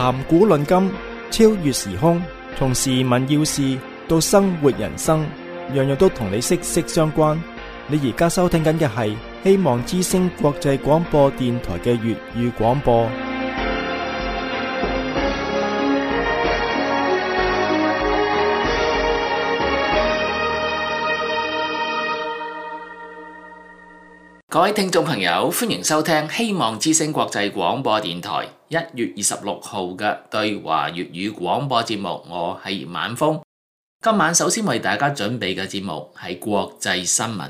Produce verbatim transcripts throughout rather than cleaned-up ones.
談古論今，超越時空，從時聞要事到生活人生，樣樣都同你息息相關。你而家收聽緊嘅係希望之聲國際廣播電台嘅粵語廣播。 各位聽眾朋友，歡迎收聽希望之聲國際廣播電台一月二十六號嘅對華粵語廣播節目，我係葉晚風。今晚首先為大家準備嘅節目係國際新聞。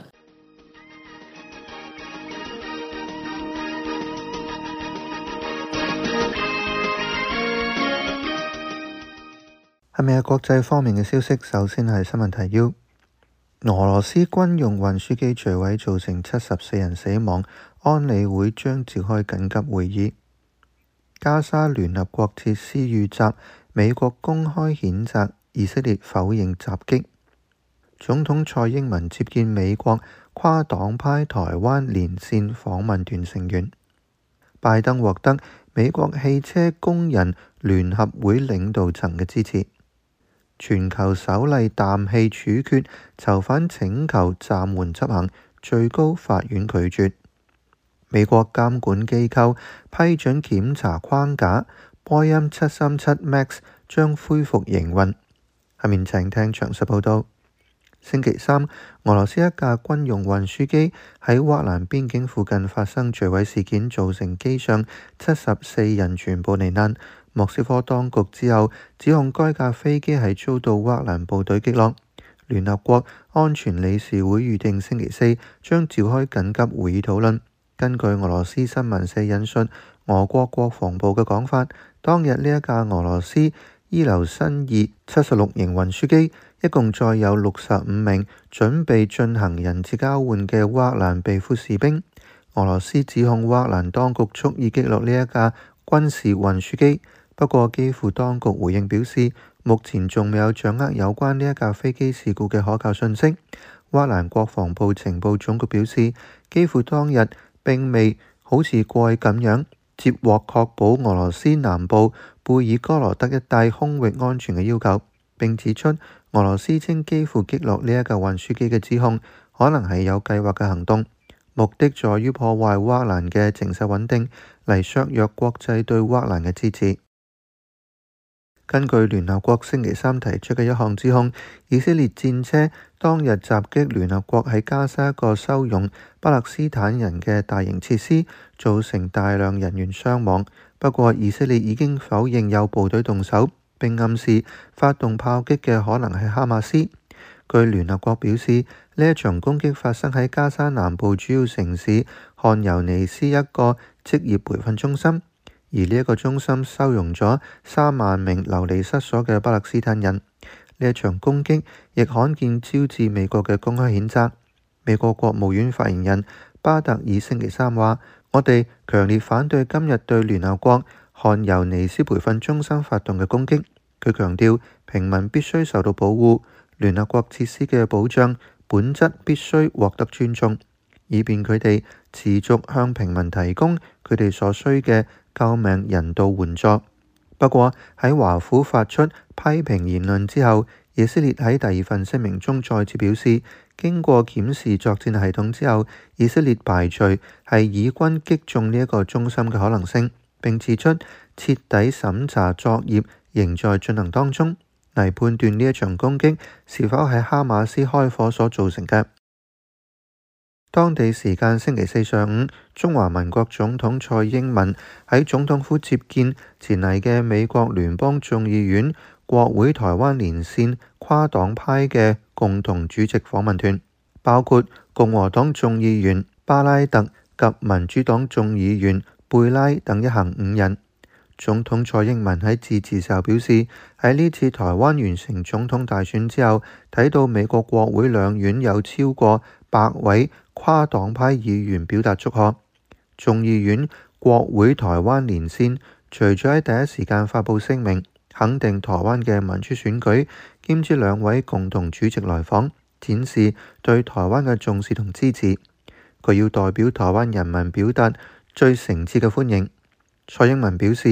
係咪係國際方面嘅消息？首先係新聞提要。俄羅斯軍用運輸機墜毀造成七十四人死亡，安理會將召開緊急會議。加沙聯合國設施遇襲，美國公開譴責，以色列否認襲擊。總統蔡英文接見美國跨黨派台灣連線訪問團成員。拜登獲得美國汽車工人聯合會領導層嘅支持。全球首例氮氣處決囚犯請求暫緩執行，最高法院拒絕。美國監管機構批准檢查框架，波音七三七 MAX 將恢復營運。下面請聽詳細報道。星期三，俄羅斯一架軍用運輸機喺烏克蘭邊境附近發生墜毀事件，造成機上七十四人全部罹難。莫斯科當局之後指控該架飛機係遭到烏克蘭部隊擊落。聯合國安全理事會預定星期四將召開緊急會議討論。根據俄羅斯新聞社引述俄國國防部嘅講法，當日呢一架俄羅斯伊留申二七十六型運輸機一共載有六十五名準備進行人質交換嘅烏克蘭被俘士兵。俄羅斯指控烏克蘭當局蓄意擊落呢一架軍事運輸機。不過，基輔當局回應表示，目前仲未有掌握有關呢一架飛機事故嘅可靠信息。烏克蘭國防部情報總局表示，基輔當日並未好似過去咁樣接獲確保俄羅斯南部貝爾哥羅德一帶空域安全嘅要求，並指出俄羅斯稱基輔擊落呢一架運輸機嘅指控可能係有計劃嘅行動，目的在於破壞烏克蘭嘅情勢穩定，嚟削弱國際對烏克蘭嘅支持。根據聯合國星期三提出嘅一項指控，以色列戰車當日襲擊聯合國喺加沙一個收容巴勒斯坦人嘅大型設施，造成大量人員傷亡。不過，以色列已經否認有部隊動手，並暗示發動炮擊嘅可能係哈馬斯。據聯合國表示，呢一場攻擊發生喺加沙南部主要城市漢尤尼斯一個職業培訓中心。而呢一個中心收容咗三萬名流離失所嘅巴勒斯坦人。呢一場攻擊亦罕見招致美國嘅公開譴責。美國國務院發言人巴特爾星期三話：我哋強烈反對今日對聯合國漢尤尼斯培訓中心發動嘅攻擊。佢強調，平民必須受到保護，聯合國設施嘅保障本質必須獲得尊重，以便佢哋持續向平民提供佢哋所需嘅救命人道援助。不過喺華府發出批評言論之後，以色列喺第二份聲明中再次表示，經過檢視作戰系統之後，以色列排除係以軍擊中呢一個中心嘅可能性，並指出徹底審查作業仍在進行當中，嚟判斷呢一場攻擊是否係哈馬斯開火所造成嘅。當地時間星期四上午，中華民國總統蔡英文喺總統府接見前嚟嘅美國聯邦眾議院國會台灣連線跨黨派嘅共同主席訪問團，包括共和黨眾議員巴拉特及民主黨眾議員貝拉等一行五人。總統蔡英文喺致辭時候表示，喺呢次台灣完成總統大選之後，睇到美國國會兩院有超過百位跨黨派議員表達祝賀。眾議院國會台灣連線除咗喺第一時間發布聲明肯定台灣嘅民主選舉，兼之兩位共同主席來訪，展示對台灣嘅重視同支持。佢要代表台灣人民表達最誠摯嘅歡迎。蔡英文表示，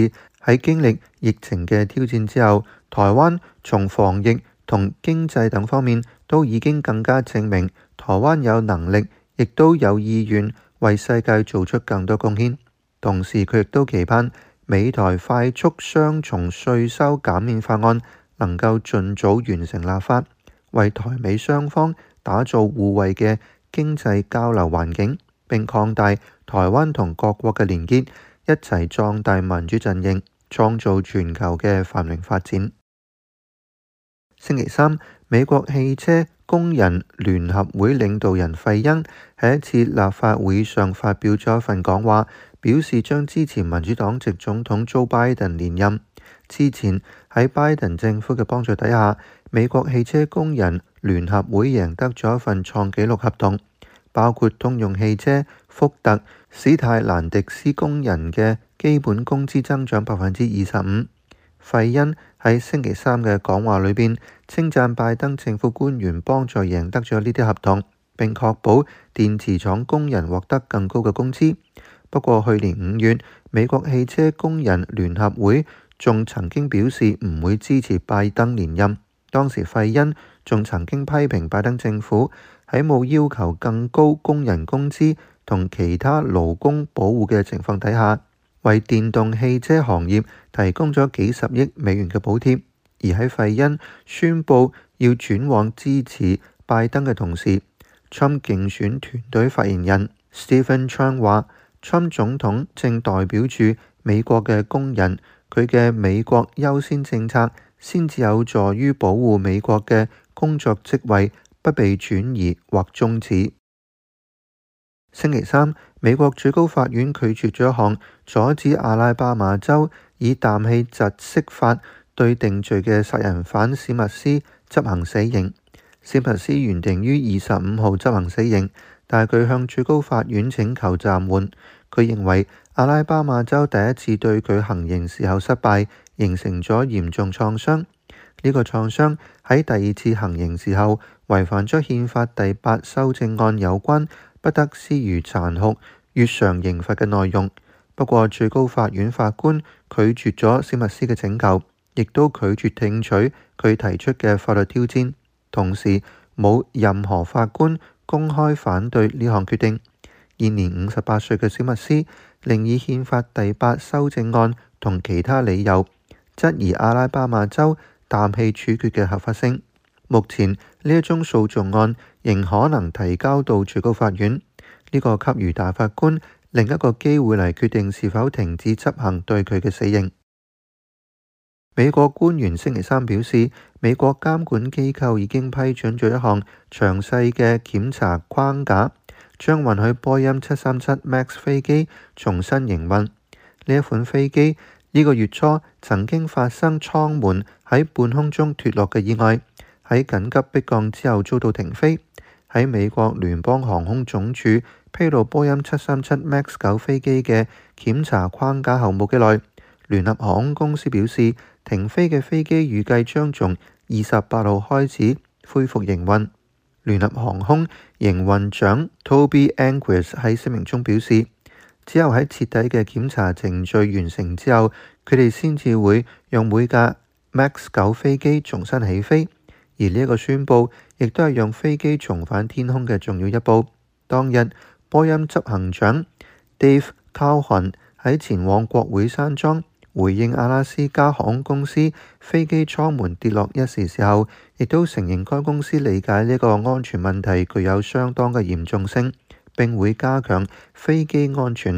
喺經歷疫情嘅挑戰之後，台灣從防疫同經濟等方面都已經更加證明台灣有能力，亦都有意願為世界做出更多貢獻。同時，佢亦都期盼美台快速雙重稅收減免法案能夠盡早完成立法，為台美雙方打造互惠嘅經濟交流環境，並擴大台灣同各國嘅連結，一齊壯大民主陣營，創造全球嘅繁榮發展。星期三，美國汽車工人聯合會領導人費恩喺一次立法會上發表咗一份講話，表示將支持民主黨籍總統 Joe Biden 連任。之前喺拜登政府嘅幫助底下，美國汽車工人聯合會贏得咗一份創紀錄合同，包括通用汽車、福特、史泰蘭迪斯工人嘅基本工資增長百分之二十五。費恩喺星期三嘅講話裏邊稱讚拜登政府官員幫助贏得咗呢啲合同，並確保電池廠工人獲得更高嘅工資。不過去年五月，美國汽車工人聯合會仲曾經表示唔會支持拜登連任。當時費恩仲曾經批評拜登政府喺冇要求更高工人工資同其他勞工保護嘅情況底下，為電動汽車行業提供咗幾十億美元嘅補貼。而喺費恩宣布要轉往支持拜登嘅同時，川普競選團隊發言人 Stephen Chung 話，川普總統正代表住美國嘅工人，佢嘅美國優先政策先至有助於保護美國嘅工作職位不被轉移或終止。星期三，美國最高法院拒絕咗一項阻止阿拉巴馬州以氮氣窒息法對定罪嘅殺人犯史密斯執行死刑。史密斯原定於二十五號執行死刑，但係佢向最高法院請求暫緩。佢認為阿拉巴馬州第一次對佢行刑時候失敗，形成咗嚴重創傷。呢、這個創傷喺第二次行刑時候違反咗憲法第八修正案有關不得施予殘酷越常刑罰嘅內容。不過最高法院法官拒絕咗史密斯嘅請求，亦都拒絕聽取佢提出嘅法律挑戰。同時冇任何法官公開反對呢項決定。現年五十八歲嘅史密斯另以憲法第八修正案同其他理由質疑阿拉巴馬州氮氣處決嘅合法性。目前呢一宗訴訟案仍可能提交到最高法院，呢、這個給予大法官另一個機會嚟決定是否停止執行對佢嘅死刑。美國官員星期三表示，美國監管機構已經批准咗一項詳細嘅檢查框架，將允許波音七三七 MAX 飛機重新營運。呢一款飛機呢個月初曾經發生艙門喺半空中脫落嘅意外，喺緊急迫降之後遭到停飛。喺美國聯邦航空總署披露波音七三七 MAX 九飛機嘅檢查框架後冇幾耐，聯合航空公司表示，停飛嘅飛機預計將從二十八號開始恢復營運。聯合航空營運長 Toby Enqvist 喺聲明中表示，只有喺徹底嘅檢查程序完成之後，佢哋先至會用每架 MAX 九飛機重新起飛。而呢一個宣佈亦都係讓飛機重返天空嘅重要一步。當日，波音執行長 Dave Calhoun 喺前往國會山莊回應阿拉斯加航空公司飛機艙門跌落一事時候，亦都承認該公司理解呢個安全問題具有相當嘅嚴重性，並會加強飛機安全。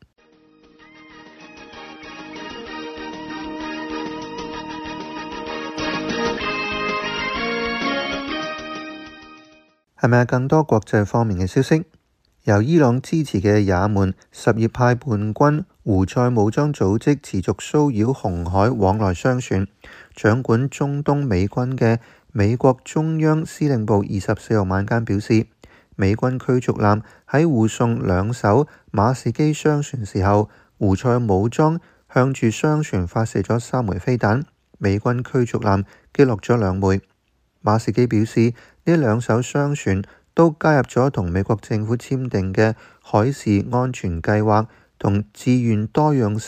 係咪有更多國際方面嘅消息？由伊朗支持嘅也門什葉派叛軍胡塞武裝組織持續騷擾紅海往來商船。掌管中東美軍嘅美國中央司令部二十四號晚間表示，美軍驅逐艦喺護送兩艘馬士基商船時候，胡塞武裝向住商船發射咗三枚飛彈，美軍驅逐艦擊落咗兩枚。馬士基表示，呢兩艘商船都加入咗同美國政府簽訂嘅海事安全計劃同志願多樣式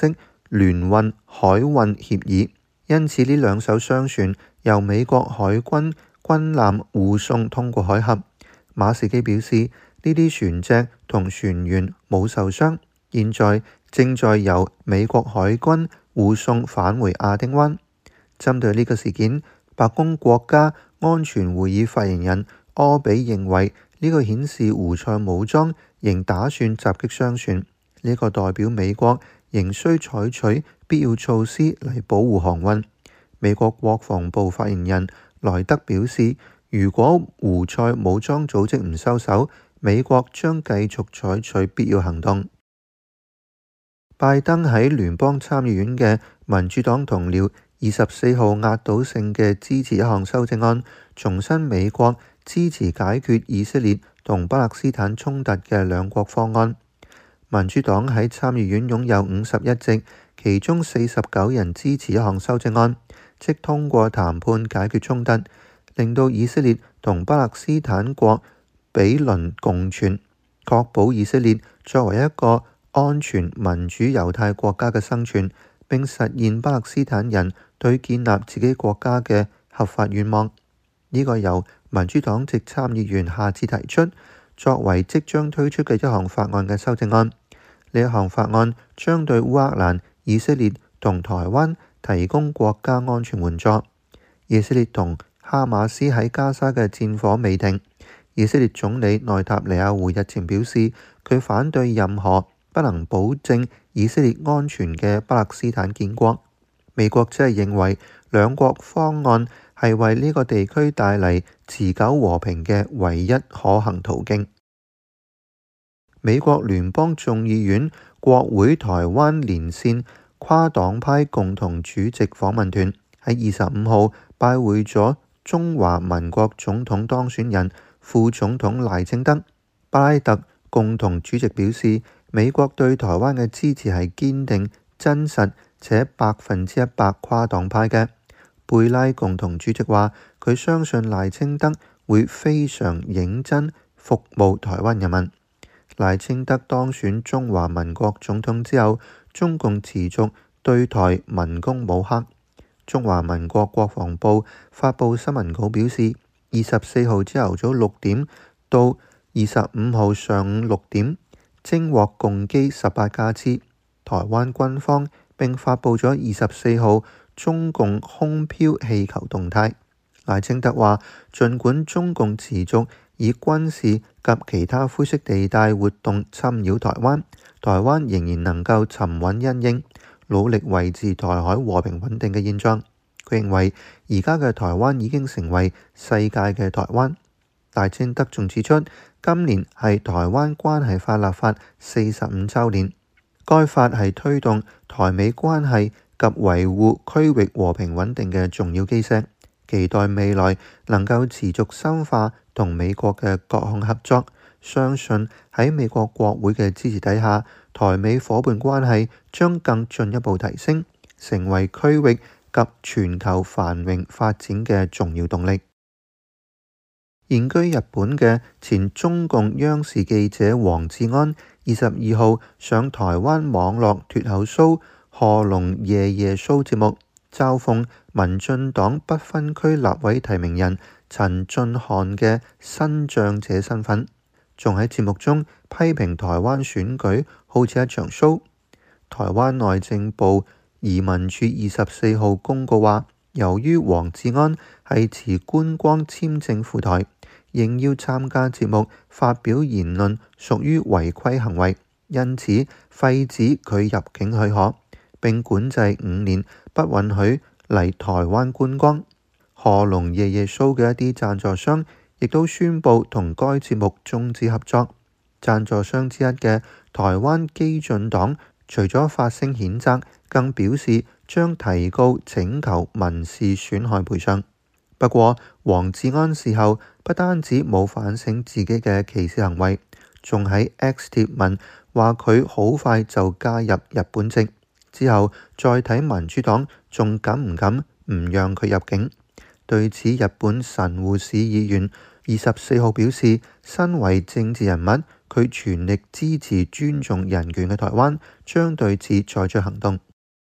聯運海運協議，因此呢兩艘商船由美國海軍軍艦護送通過海峽。馬士基表示，呢啲船隻同船員冇受傷，現在正在由美國海軍護送返回亞丁灣。針對呢個事件，白宮國家安全會議發言人柯比認為，呢個顯示胡塞武裝仍打算襲擊商船，呢個代表美國仍需採取必要措施嚟保護航運。美國國防部發言人萊德表示，如果胡塞武裝組織唔收手，美國將繼續採取必要行動。拜登喺聯邦參議院嘅民主黨同僚二十四號壓倒性嘅支持一項修正案，重申美國支持解決以色列同巴勒斯坦衝突嘅兩國方案。民主黨喺參議院擁有五十一席，其中四十九人支持一項修正案，即通過談判解決衝突，令到以色列同巴勒斯坦國比鄰共存，確保以色列作為一個安全民主猶太國家嘅生存，並實現巴勒斯坦人對建立自己國家嘅合法願望。呢、這個由民主黨籍參議員夏智提出，作為即將推出嘅一項法案嘅修正案。呢一項法案將對烏克蘭、以色列同台灣提供國家安全援助。以色列同哈馬斯喺加沙嘅戰火未停。以色列總理內塔尼亞胡日前表示，佢反對任何不能保證以色列安全嘅巴勒斯坦建國。美國只係認為兩國方案係為呢個地區帶嚟持久和平嘅唯一可行途徑。美國聯邦眾議院國會台灣連線跨黨派共同主席訪問團喺二十五號拜會咗中華民國總統當選人副總統賴清德。巴拉特共同主席表示，美國對台灣嘅支持係堅定、真實且百分之一百跨黨派嘅。貝拉共同主席話，佢相信賴清德會非常認真服務台灣人民。賴清德當選中華民國總統之後，中共持續對台文攻武嚇。中華民國國防部發布新聞稿表示，二十四號朝頭早六點到二十五號上午六點，偵獲共機十八架次。台灣軍方並發布咗二十四號中共空飄氣球動態。賴清德話，儘管中共持續以軍事及其他灰色地帶活動侵擾台灣，台灣仍然能夠沉穩因應，努力維持台海和平穩定嘅現狀。佢認為而家嘅台灣已經成為世界嘅台灣。賴清德仲指出，今年係台灣關係法立法四十五週年，該法係推動台美關係及維護區域和平穩定嘅重要基石，期待未來能夠持續深化同美國嘅各項合作。相信喺美國國會嘅支持底下，台美夥伴關係將更進一步提升，成為區域及全球繁榮發展嘅重要動力。現居日本嘅前中共央視記者黃志安二十二號上台灣網絡脫口騷賀瓏夜夜騷節目，嘲諷民進黨不分區立委提名人陳俊翰嘅新將者身份，仲喺節目中批評台灣選舉好似一場騷。台灣內政部移民署二十四號公告話，由於黃志安係持觀光簽證赴台，仍要參加節目發表言論屬於違規行為，因此廢止佢入境許可，並管制五年不允許嚟台灣觀光。賀瓏夜夜騷嘅一啲贊助商亦都宣布同該節目終止合作。贊助商之一嘅台灣基進黨除咗發聲譴責，更表示將提告請求民事損害賠償。不過黃志安事後不單止冇反省自己嘅歧視行為，仲喺 X 貼文話佢好快就加入日本籍，之後再睇民主黨仲敢唔敢唔讓佢入境。對此，日本神戶市議員二十四號表示，身為政治人物，佢全力支持尊重人權嘅台灣，將對此採取行動。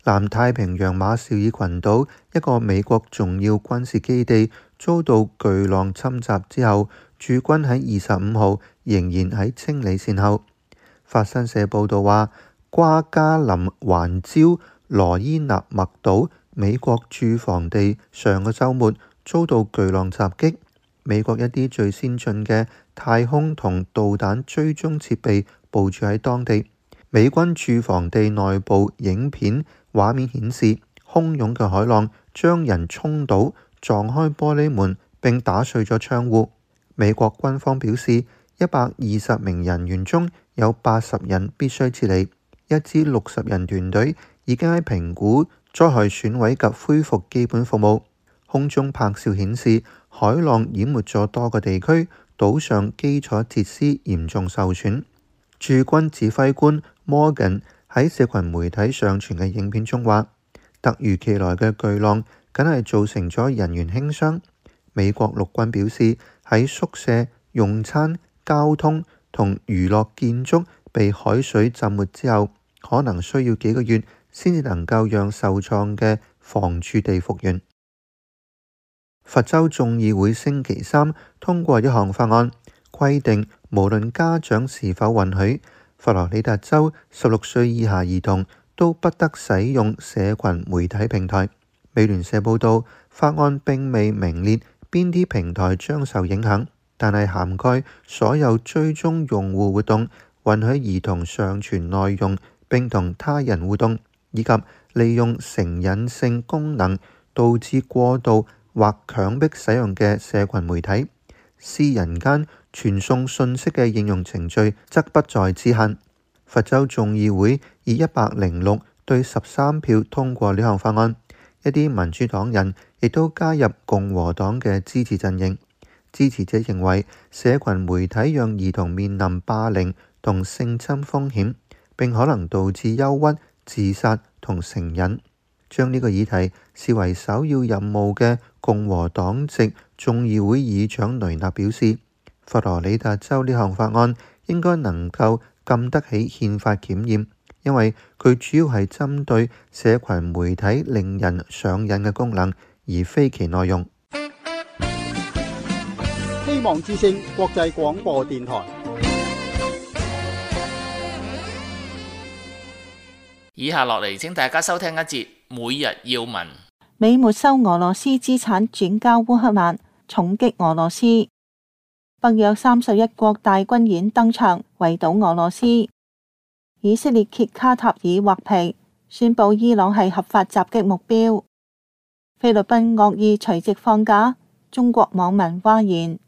南太平洋馬紹爾群島一個美國重要軍事基地遭到巨浪侵襲之後，駐軍喺二十五號仍然喺清理善後。法新社報道話，瓜加林環礁羅伊納麥島美國駐防地上個週末遭到巨浪襲擊，美國一啲最先進嘅太空同導彈追蹤設備部署喺當地。美軍駐防地內部影片畫面顯示，洶湧嘅海浪將人衝倒，撞開玻璃門並打碎咗窗戶。美國軍方表示，一百二十名人員中有八十人必須撤離，一支六十人團隊已經喺評估災害損毀及恢復基本服務。空中拍攝顯示，海浪淹沒咗多個地區，島上基礎設施嚴重受損。駐軍指揮官 Morgan 喺社群媒體上傳嘅影片中話，突如其來嘅巨浪梗係造成咗人員輕傷。美國陸軍表示，喺宿舍、用餐、交通同娛樂建築被海水浸沒之後，可能需要幾個月先至能夠讓受創嘅房駐地復原。佛州眾議會星期三通過一項法案，規定無論家長是否允許，佛羅里達州十六歲以下兒童都不得使用社群媒體平台。美聯社報道，法案並未明列邊啲平台將受影響，但係涵蓋所有追蹤用戶活動、允許兒童上傳內容並同他人互動，以及利用成癮性功能導致過度或強迫使用嘅社群媒體。私人間傳送信息嘅應用程序則不在此限。佛州眾議會以一百零六對十三票通過呢項法案，一啲民主黨人亦都加入共和黨嘅支持陣營。支持者認為社群媒體讓兒童面臨霸凌同性侵風險，並可能導致憂鬱、自殺同成癮。將呢個議題視為首要任務嘅共和黨籍眾議會議長雷納表示，佛羅里達州呢項法案應該能夠禁得起憲法檢驗，因為佢主要係針對社群媒體令人上癮嘅功能，而非其內容。 希望之聲國際廣播電台。 以下落嚟，請大家收聽一節每日要聞。 美沒收俄羅斯資產轉交烏克蘭，重擊俄羅斯。北約三十一國大軍演登場，圍堵俄羅斯。以色列揭卡塔爾畫皮，宣布伊朗係合法襲擊目標。菲律賓惡意除夕放假，中國網民譁然。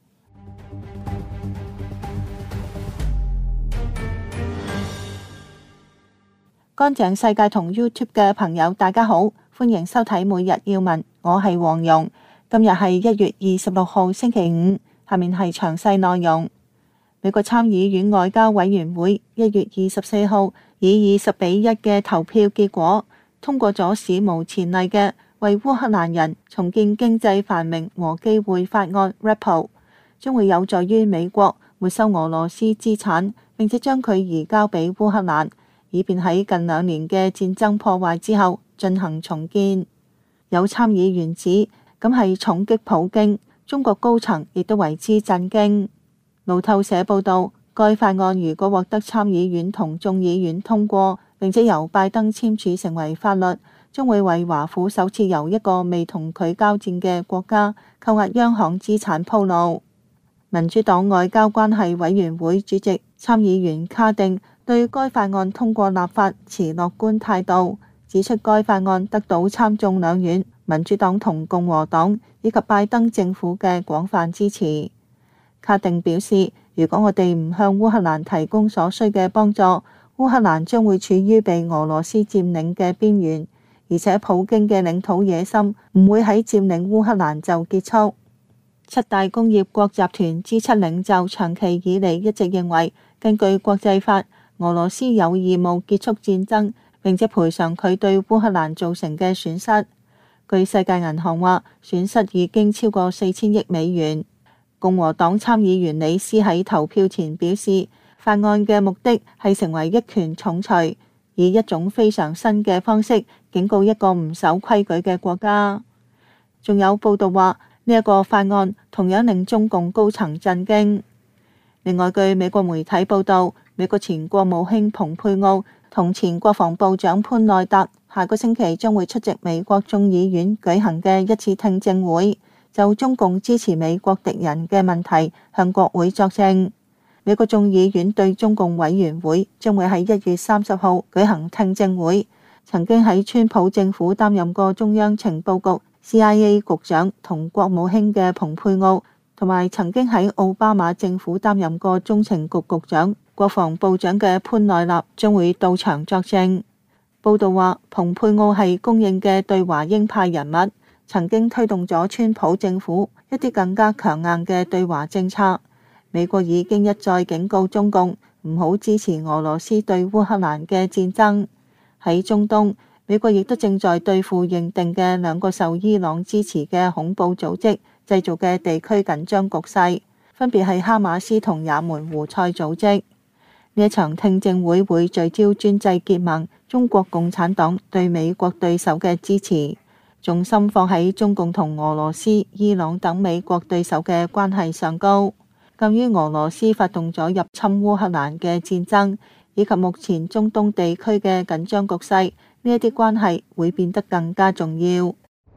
乾淨世界同 YouTube 嘅朋友大家好，歡迎收睇每日要聞，我係黃蓉。今日係一月二十六號星期五，下面係詳細內容。美國參議院外交委員會一月二十四號以二十比一嘅投票結果通過咗史無前例嘅為烏克蘭人重建經濟繁榮和機會法案 R E P O， 將會有助於美國沒收俄羅斯資產，並且將佢移交俾烏克蘭，以便喺近兩年嘅戰爭破壞之後進行重建。有參議員指咁係重擊普京，中國高層亦都為之震驚。路透社報道，該法案如果獲得參議院同眾議院通過，並且由拜登簽署成為法律，將會為華府首次由一個未同佢交戰嘅國家扣押央行資產鋪路。民主黨外交關係委員會主席參議員卡定對該法案通過立法持樂觀態度，指出該法案得到參眾兩院民主黨同共和黨以及拜登政府嘅廣泛支持。卡定表示，如果我哋唔向烏克蘭提供所需嘅幫助，烏克蘭將會處於被俄羅斯佔領嘅邊緣，而且普京嘅領土野心唔會喺佔領烏克蘭就結束。七大工業國集團 G 七領袖長期以嚟一直認為，根據國際法，俄羅斯有義務結束戰爭，並且賠償佢對烏克蘭造成嘅損失。據世界銀行話，損失已經超過四千億美元。共和黨參議員李斯喺投票前表示，法案嘅目的係成為一拳重錘， 以一種非常新嘅方式警告一個唔守規矩嘅國家。仲有報道話，呢一個法案同樣令中共高層震驚。另外，據美國媒體報道，美國前國務卿蓬佩奧同前國防部長潘內特下個星期將會出席美國眾議院舉行嘅一次聽證會，就中共支持美國敵人嘅問題向國會作證。美國眾議院對中共委員會將會喺一月三十號舉行聽證會。曾經喺川普政府擔任過中央情報局 C I A 局長同國務卿嘅蓬佩奧，同埋曾經喺奧巴馬政府擔任過中情局局長、國防部長嘅潘內納將會到場作證。報道話，蓬佩奧係公認嘅對華鷹派人物，曾經推動咗川普政府一啲更加強硬嘅對華政策。美國已經一再警告中共唔好支持俄羅斯對烏克蘭嘅戰爭。喺中東，美國亦都正在對付認定嘅兩個受伊朗支持嘅恐怖組織製造嘅地區緊張局勢，分別係哈馬斯同也門胡塞組織。呢一場聽證會會聚焦專制結盟中國共產黨對美國對手嘅支持，重心放喺中共同俄羅斯、伊朗等美國對手嘅關係上高。鑑於俄羅斯發動咗入侵烏克蘭嘅戰爭，以及目前中東地區嘅緊張局勢，呢一啲關係會變得更加重要。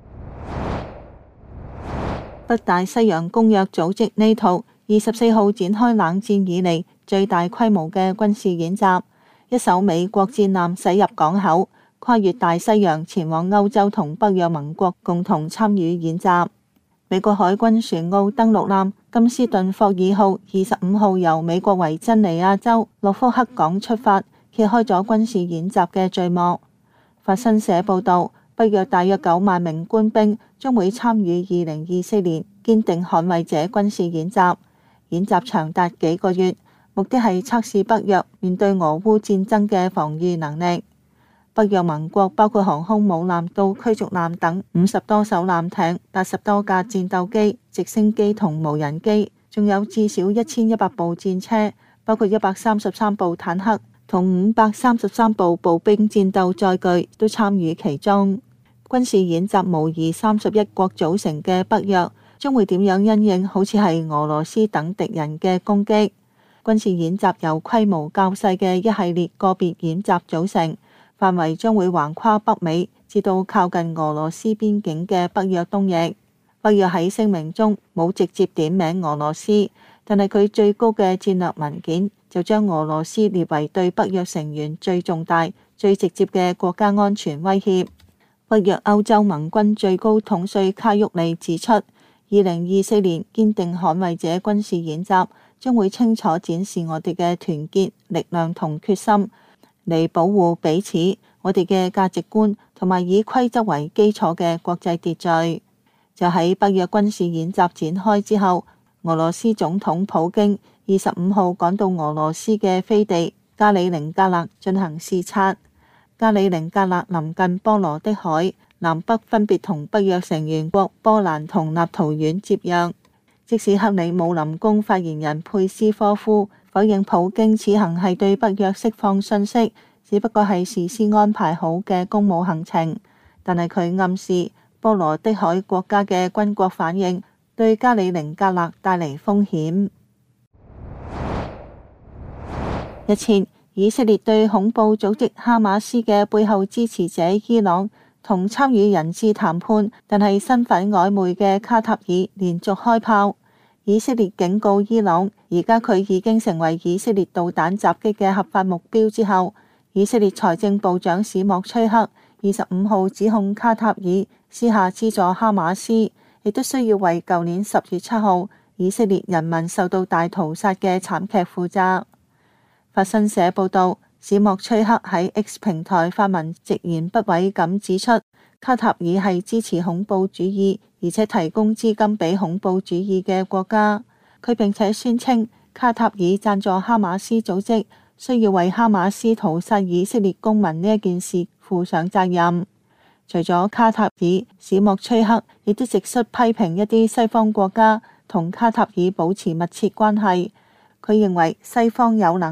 北大西洋公約組織 NATO 二十四號展開冷戰以嚟最大規模嘅軍事演習，一艘美國戰艦駛入港口，跨越大西洋前往歐洲同北約盟國共同參與演習。美國海軍船澳登陸艦金斯頓霍爾號二十五號由美國維珍尼亞州諾福克港出發，揭開咗軍事演習嘅序幕。法新社報導，北約大約九萬名官兵將會參與二零二四年堅定捍衛者軍事演習，演習長達幾個月，目的係測試北約面對俄烏戰爭嘅防禦能力。北約盟國包括航空母艦到驅逐艦等五十多艘艦艇、八十多架戰鬥機、直升機同無人機，仲有至少一千一百部戰車，包括一百三十三部坦克同五百三十三部步兵戰鬥載具都參與其中。軍事演習模擬三十一國組成嘅北約將會點樣因應好似係俄羅斯等敵人嘅攻擊。軍事演習由規模較細嘅一系列個別演習組成，範圍將會橫跨北美，至到靠近俄羅斯邊境嘅北約東翼。北約喺聲明中冇直接點名俄羅斯，但係佢最高嘅戰略文件就將俄羅斯列為對北約成員最重大、最直接嘅國家安全威脅。北約歐洲盟軍最高統帥卡沃利指出，二零二四年堅定捍衛者軍事演習將會清楚展示我哋嘅團結、力量同決心，嚟保護彼此、我哋嘅價值觀同埋以規則為基礎嘅國際秩序。就喺北約軍事演習展開之後，俄羅斯總統普京二十五號趕到俄羅斯嘅飛地加里寧格勒進行視察。加里寧格勒臨近波羅的海，南北分別同北約成員國波蘭同立陶宛接壤。即使克里姆林宮發言人佩斯科夫否認普京此行係對北約釋放信息，只不過係事先安排好嘅公務行程，但係佢暗示波羅的海國家嘅軍國反應對加里寧格勒帶嚟風險。日前，以色列對恐怖組織哈馬斯嘅背後支持者伊朗同參與人質談判，但係身份曖昧嘅卡塔爾連續開炮。以色列警告伊朗，而家佢已經成為以色列導彈襲擊嘅合法目標之後，以色列財政部長史莫崔克二十五號指控卡塔爾私下資助哈馬斯，亦都需要為舊年十月七號以色列人民受到大屠殺嘅慘劇負責。法新社報導，史莫崔克喺 X 平台發文直言不諱咁指出，卡塔爾係支持恐怖主義，而且提供資金俾恐怖主義嘅國家。佢並且宣稱，卡塔爾贊助哈馬斯組織，需要為哈馬斯屠殺以色列公民呢一件事負上責任。除咗卡塔爾，史莫崔克亦都直率批評一啲西方國家同卡塔爾保持密切關係。佢認為西方有能力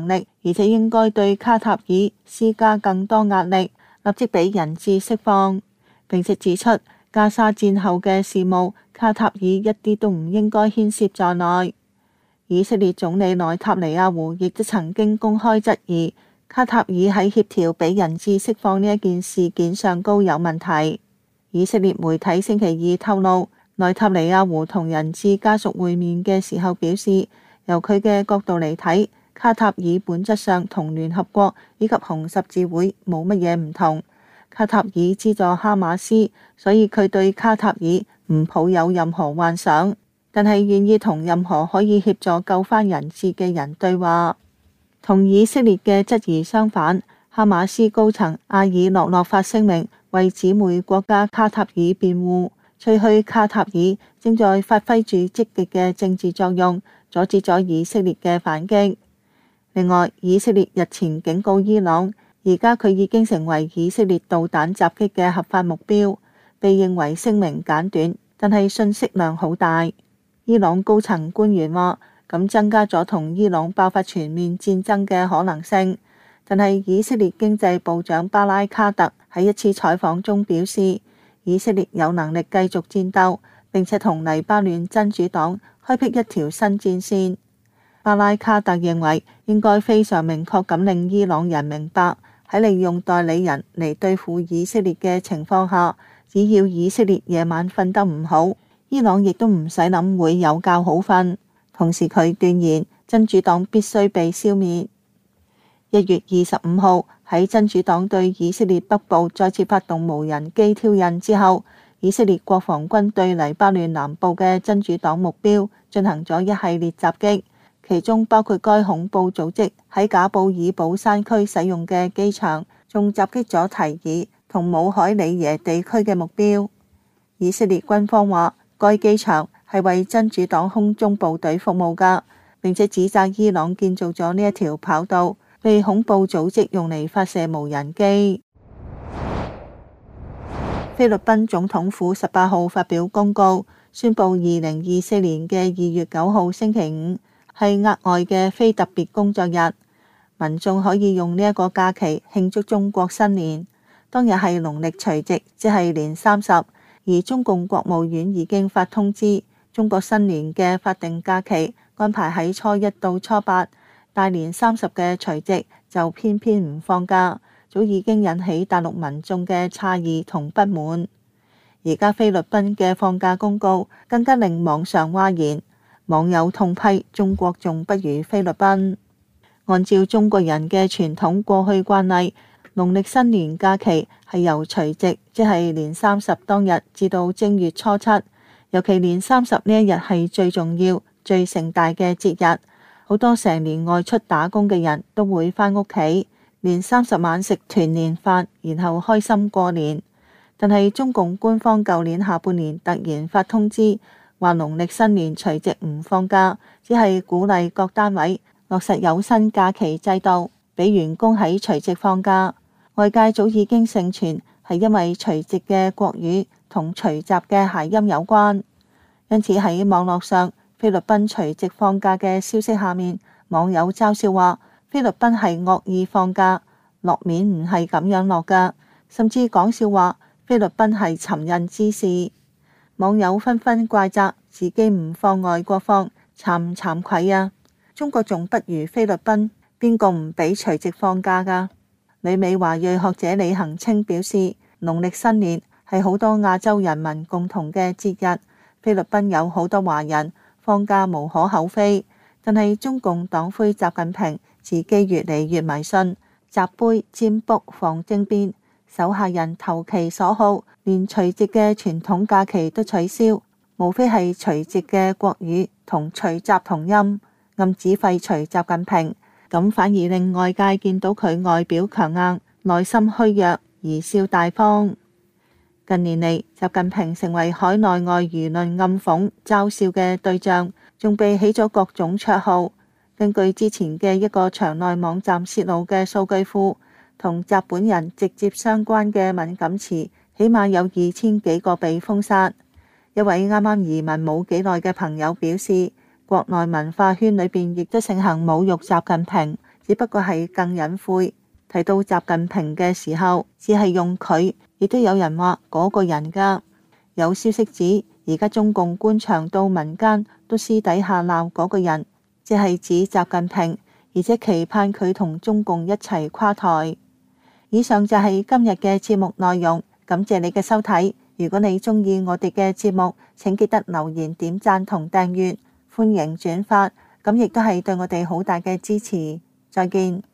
而且應該對卡塔爾施加更多壓力，立即俾人質釋放。並且指出，加沙戰後嘅事務，卡塔爾一啲都唔應該牽涉在內。以色列總理內塔尼亞胡亦都曾經公開質疑卡塔爾喺協調俾人質釋放呢一件事件上高有問題。以色列媒體星期二透露，內塔尼亞胡同人質家屬會面嘅時候表示，由佢嘅角度嚟睇，卡塔爾本質上同聯合國以及紅十字會冇乜嘢唔同。卡塔爾資助哈馬斯，所以佢對卡塔爾唔抱有任何幻想，但係願意同任何可以協助救返人質嘅人對話。同以色列嘅質疑相反，哈馬斯高層阿爾諾諾發聲明為姊妹國家卡塔爾辯護，吹噓卡塔爾正在發揮住積極嘅政治作用，阻止咗以色列嘅反擊。另外，以色列日前警告伊朗，而家佢已經成為以色列導彈襲擊嘅合法目標，被認為聲明簡短，但係信息量好大。伊朗高層官員話，咁增加咗同伊朗爆發全面戰爭嘅可能性。但係以色列經濟部長巴拉卡特喺一次採訪中表示，以色列有能力繼續戰鬥，並且同黎巴嫩真主黨開闢一條新戰線。巴拉卡特認為應該非常明確咁令伊朗人明白，喺利用代理人嚟對付以色列嘅情況下，只要以色列夜晚瞓得唔好，伊朗亦都唔使諗會有覺好瞓。同時佢斷言真主黨必須被消滅。一月二十五號喺真主黨對以色列北部再次發動無人機挑釁之後，以色列國防軍對黎巴嫩南部嘅真主黨目標進行咗一系列襲擊，其中包括該恐怖組織喺賈布爾堡山區使用嘅機場，仲襲擊咗提爾同姆海里耶地區嘅目標。以色列軍方話，該機場係為真主黨空中部隊服務㗎，並且指責伊朗建造咗呢一條跑道，被恐怖組織用嚟發射無人機。菲律賓總統府十八號發表公告，宣布二零二四年嘅二月九號星期五係額外嘅非特別工作日，民眾可以用呢一個假期慶祝中國新年。當日係農曆除夕，即係年三十，而中共國務院已經發通知，中國新年嘅法定假期安排喺初一到初八。大年三十嘅除夕就偏偏唔放假，早已經引起大陸民眾嘅詫異同不滿。而家菲律賓嘅放假公告更加令網上譁然，網友痛批中國仲不如菲律賓。按照中國人嘅傳統過去慣例，農曆新年假期係由除夕，即係年三十當日至到正月初七，尤其年三十呢一日係最重要、最盛大嘅節日。好多成年外出打工嘅人都會返屋企，年三十晚食團年飯，然後開心過年。但係中共官方舊年下半年突然發通知，話農曆新年除夕唔放假，只係鼓勵各單位落實有薪假期制度，俾員工喺除夕放假。外界早已經盛傳係因為除夕嘅國語同除夕嘅諧音有關，因此喺網絡上，菲律賓除夕放假嘅消息下面，網友嘲笑話菲律賓係惡意放假，落面唔係咁樣落㗎，甚至講笑話菲律賓係尋釁滋事。網友紛紛怪責自己唔放外國放，慚唔慚愧啊？中國仲不如菲律賓，邊個唔俾除夕放假㗎？旅美華裔學者李恒清表示，農曆新年係好多亞洲人民共同嘅節日，菲律賓有好多華人，放假無可厚非，但係中共黨魁習近平自己越嚟越迷信，擲杯占卜防政變，手下人投其所好，連除夕嘅傳統假期都取消，無非係除夕嘅國語同除習同音，暗指廢除習近平，咁反而令外界見到佢外表強硬，內心虛弱，貽笑大方。近年嚟，習近平成為海內外輿論暗諷嘲笑嘅對象，仲被起咗各種綽號。根據之前嘅一個場內網站泄露嘅數據庫，同習本人直接相關嘅敏感詞，起碼有二千幾個被封殺。一位啱啱移民冇幾耐嘅朋友表示，國內文化圈裏邊亦都盛行侮辱習近平， 只不過係更隱晦。提到習近平嘅時候，只係用佢，亦都有人話嗰個人㗎。有消息指，而家中共官場到民間都私底下鬧嗰個人，即係指習近平，而且期盼佢同中共一齊垮台。以上就係今日嘅節目內容，感謝你嘅收睇。如果你鍾意我哋嘅節目，請記得留言、點讚同訂閱，歡迎轉發，咁亦都係對我哋好大嘅支持。再見。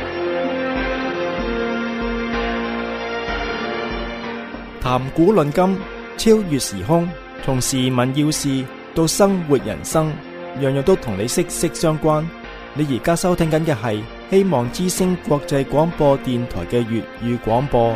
談古論今，超越時空，從時聞要事到生活人生，樣樣都同你息息相關。你而家收聽緊嘅係希望之聲國際廣播電台嘅粵語廣播。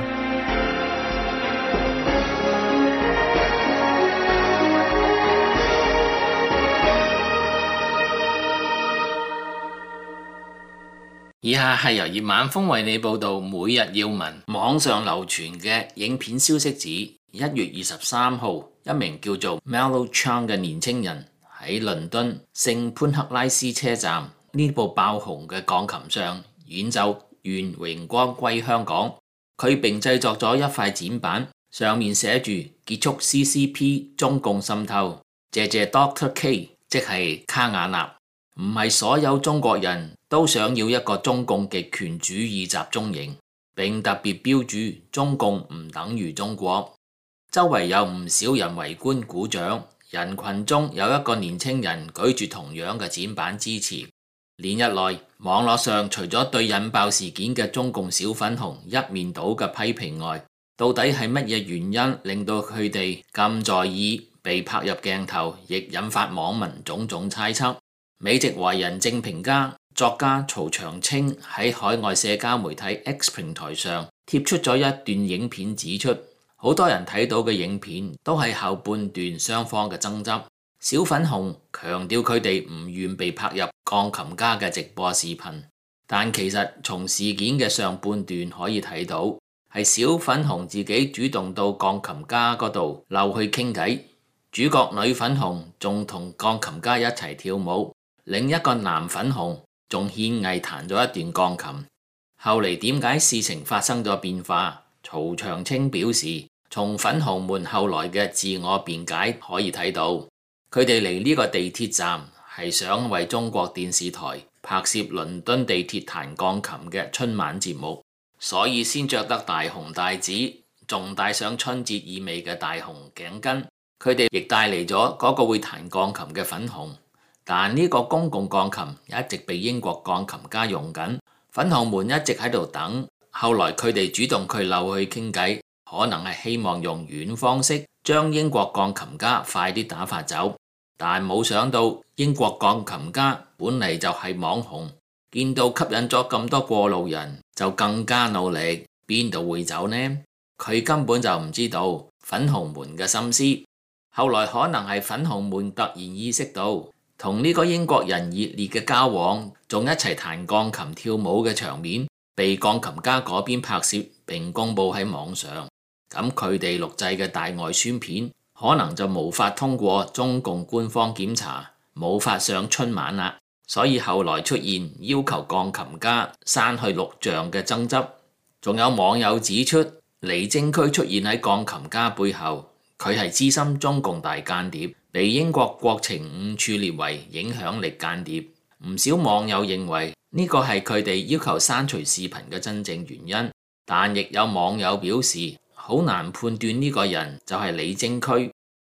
以下係由葉晚風為你報道每日要聞。網上流傳嘅影片消息指，一月二十三號，一名叫做 Melo Chang 嘅年青人喺倫敦聖潘克拉斯車站呢部爆紅嘅鋼琴上演奏《願榮光歸香港》。佢並製作咗一塊展板，上面寫住結束 C C P 中共滲透，謝謝 Doctor K， 即係卡瓦納。唔係所有中國人都想要一個中共極權主義集中營，並特別標注中共唔等於中國。周圍有唔少人圍觀鼓掌，人群中有一個年輕人舉住同樣嘅展板支持。連日來，網絡上除咗對引爆事件嘅中共小粉紅一面倒嘅批評外，到底係乜嘢原因令到佢哋咁在意被拍入鏡頭，亦引發網民種種猜測。美籍華人正評家作家曹長青喺海外社交媒體 X 平台上貼出咗一段影片，指出好多人睇到嘅影片都係後半段雙方嘅爭執。小粉紅強調佢哋唔願被拍入鋼琴家嘅直播視頻，但其實從事件嘅上半段可以睇到，係小粉紅自己主動到鋼琴家嗰度溜去傾偈，主角女粉紅仲同鋼琴家一齊跳舞。另一個男粉紅仲獻藝彈咗一段鋼琴。後嚟點解事情發生咗變化？曹長青表示，從粉紅們後來嘅自我辯解可以睇到，佢哋嚟呢個地鐵站係想為中國電視台拍攝倫敦地鐵彈鋼琴嘅春晚節目，所以先着得大紅大紫，仲帶上春節意味嘅大紅頸巾。佢哋亦帶嚟咗嗰個會彈鋼琴嘅粉紅。但呢個公共鋼琴一直被英國鋼琴家用緊，粉紅們一直喺度等。後來佢哋主動去溜去傾偈，可能係希望用軟方式將英國鋼琴家快啲打發走。但冇想到英國鋼琴家本嚟就係網紅，見到吸引咗咁多過路人，就更加努力，邊度會走呢？佢根本就唔知道粉紅們嘅心思。後來可能係粉紅們突然意識到，同呢個英國人熱烈嘅交往，仲一齊彈鋼琴跳舞嘅場面，被鋼琴家嗰邊拍攝並公佈喺網上，咁佢哋錄製嘅大外宣片可能就無法通過中共官方檢查，冇法上春晚啦。所以後來出現要求鋼琴家刪去錄像嘅爭執。仲有網友指出，李貞駒出現喺鋼琴家背後，佢係資深中共大間諜，被英國國情五處列為影響力間諜。唔少網友認為呢個係佢哋要求刪除視頻嘅真正原因，但亦有網友表示好難判斷呢個人就係李貞駒。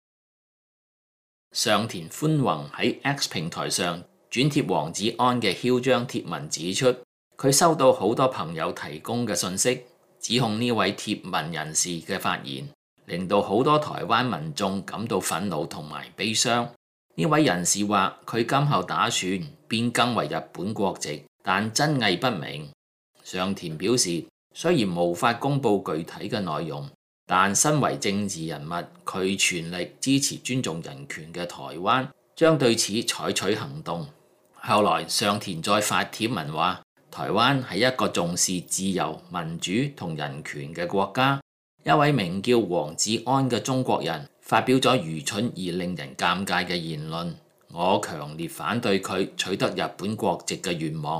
上田寬宏喺 X 平台上轉貼黃子安嘅囂張貼文，指出佢收到好多朋友提供嘅信息，指控呢位貼文人士嘅發言令到好多台灣民眾感到憤怒同埋悲傷。呢位人士話佢今後打算變更為日本國籍，但真偽不明。上田表示，雖然無法公布具體嘅內容，但身為政治人物，佢全力支持尊重人權嘅台灣將對此採取行動。後來上田再發帖文話，台灣係一個重視自由、民主同人權嘅國家。一位名叫黃子安嘅中國人發表咗愚蠢而令人尷尬嘅言論，我強烈反對佢取得日本國籍嘅願望。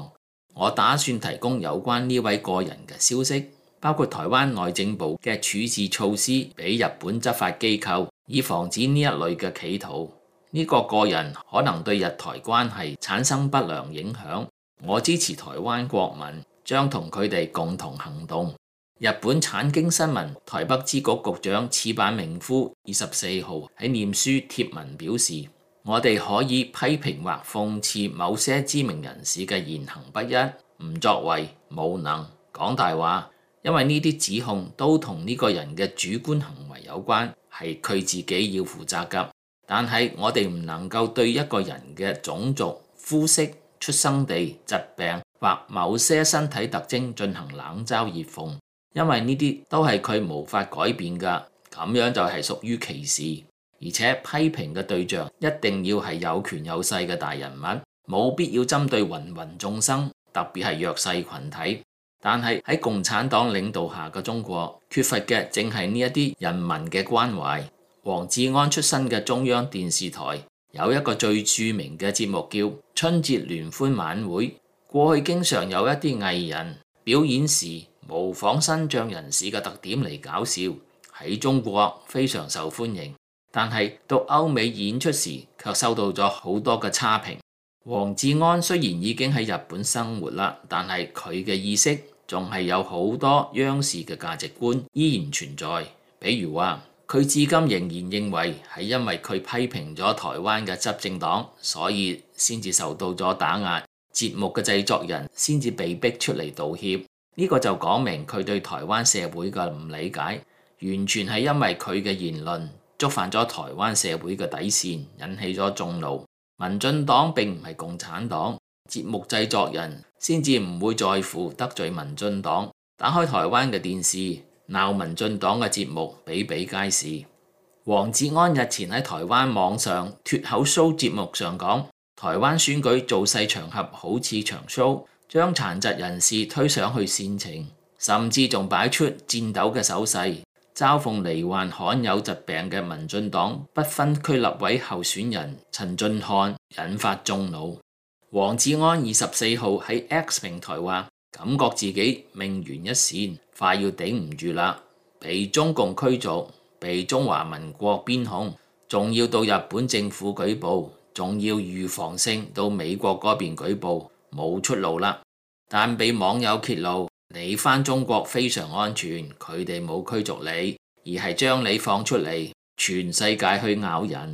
我打算提供有關呢位個人嘅消息，包括台灣內政部嘅處置措施俾日本執法機構，以防止呢一類嘅企圖。呢個個人可能對日台關係產生不良影響。我支持台灣國民，將同佢哋共同行動。日本產經新聞台北支局局長矢板明夫二十四號喺臉書貼文表示，我哋可以批評或諷刺某些知名人士嘅言行不一、唔作為、無能、講大話，因為呢啲指控都同呢個人嘅主觀行為有關，係佢自己要負責㗎。但係我哋唔能夠對一個人嘅種族、膚色、出生地、疾病或某些身體特徵進行冷嘲熱諷，因為呢啲都係佢無法改變㗎，咁樣就係屬於歧視。而且批評嘅對象一定要係有權有勢嘅大人物，冇必要針對芸芸眾生，特別係弱勢群體。但係喺共產黨領導下嘅中國，缺乏嘅正係呢一啲人民嘅關懷。黃志安出身嘅中央電視台有一個最著名嘅節目叫春節聯歡晚會，過去經常有一啲藝人表演時模仿身障人士嘅特點嚟搞笑，喺中國非常受歡迎。但係到歐美演出時，卻受到咗好多嘅差評。黃志安雖然已經喺日本生活啦，但係佢嘅意識仲係有好多央視嘅價值觀依然存在。比如話，佢至今仍然認為係因為佢批評咗台灣嘅執政黨，所以先至受到咗打壓，節目嘅製作人先至被逼出嚟道歉。呢個就講明佢對台灣社會嘅唔理解，完全係因為佢嘅言論觸犯咗台灣社會嘅底線，引起咗眾怒。民進黨並唔係共產黨，節目製作人先至唔會在乎得罪民進黨。打開台灣嘅電視，鬧民進黨嘅節目比比皆是。黃志安日前喺台灣網上脫口 show 節目上講，台灣選舉造勢場合好似場 show， 將殘疾人士推上去煽情，甚至仲擺出戰鬥嘅手勢，嘲諷罹患罕有疾病嘅民進黨不分區立委候選人陳俊翰，引發眾怒。黃志安二十四號喺 X 平台話，感覺自己命懸一線，快要頂唔住啦，被中共驅逐，被中華民國鞭控，仲要到日本政府舉報，仲要預防性到美國嗰邊舉報，冇出路啦。但被網友揭露，你返中國非常安全，佢哋冇驅逐你，而係將你放出嚟，全世界去咬人。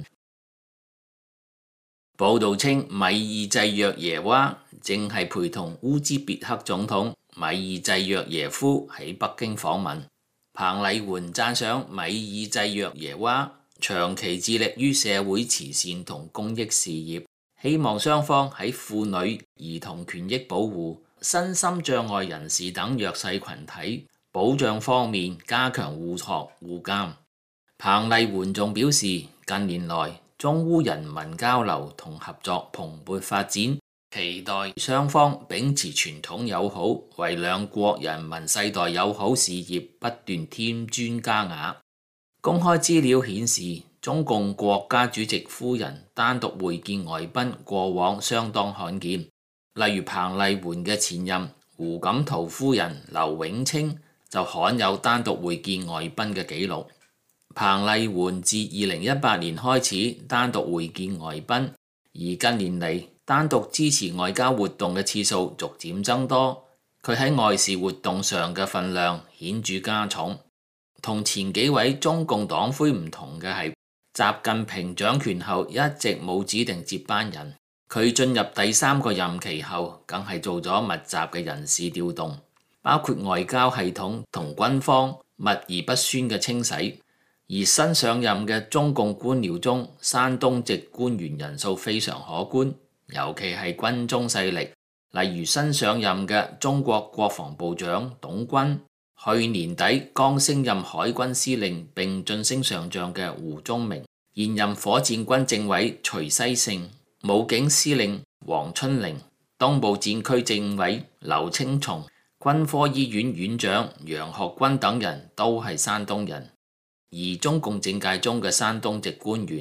報道稱，米爾濟約耶娃正係陪同烏茲別克總統米爾濟約耶夫喺北京訪問。彭麗媛讚賞米爾濟約耶娃長期致力於社會慈善同公益事業，希望雙方喺婦女、兒童權益保護、身心障礙人士等弱勢群體保障方面加強互學互鑒。彭麗媛仲表示，近年來中烏人民交流同合作蓬勃發展，期待雙方秉持傳統友好，為兩國人民世代友好事業不斷添磚加瓦。公開資料顯示，中共國家主席夫人單獨會見外賓過往相當罕見，例如彭麗媛嘅前任胡錦濤夫人劉永清就罕有單獨會見外賓嘅紀錄。彭麗媛自二零一八年開始單獨會見外賓，而近年嚟單獨支持外交活動嘅次數逐漸增多，佢喺外事活動上嘅分量顯著加重。同前幾位中共黨魁唔同嘅係，習近平掌權後一直冇指定接班人，佢進入第三個任期後，更係做咗密集嘅人事調動，包括外交系統同軍方密而不宣嘅清洗。而新上任嘅中共官僚中，山東籍官員人數非常可觀，尤其係軍中勢力，例如新上任嘅中國國防部長董軍，去年底剛升任海軍司令並晉升上將嘅胡宗明，現任火箭軍政委徐西盛，武警司令黃春玲，東部戰區政委劉青松，軍科醫院院長楊學軍等人都係山東人。而中共政界中嘅山東籍官員，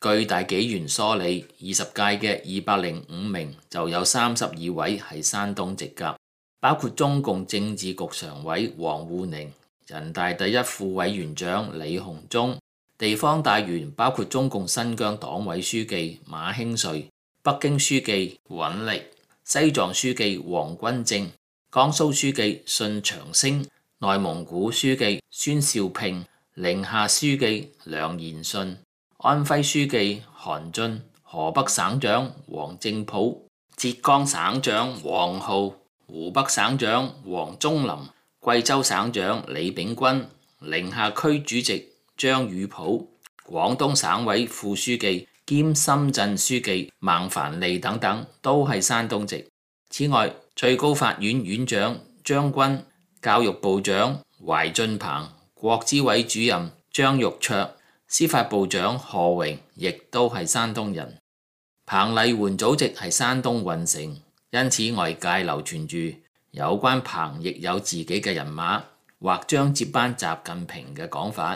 據大紀元梳理，二十屆嘅二百零五名就有三十二位係山東籍㗎，包括中共政治局常委王滬寧、人大第一副委員長李鴻忠、地方大員包括中共新疆黨委書記馬興瑞、北京書記尹力、西藏書記王君正、江蘇書記信長星、內蒙古書記孫兆平、寧夏書記梁延順、安徽書記韓俊、河北省長王正普、浙江省長王浩、湖北省長王忠林、貴州省長李炳軍、寧夏區主席張宇普、廣東省委副書記兼深圳書記孟凡利等等都係山東籍。此外，最高法院院長張軍、教育部長懷進鵬、國資委主任張玉卓、司法部長賀榮亦都係山東人。彭麗媛祖籍係山東運城，因此外界流傳住有關彭亦有自己嘅人馬，或將接班習近平嘅講法。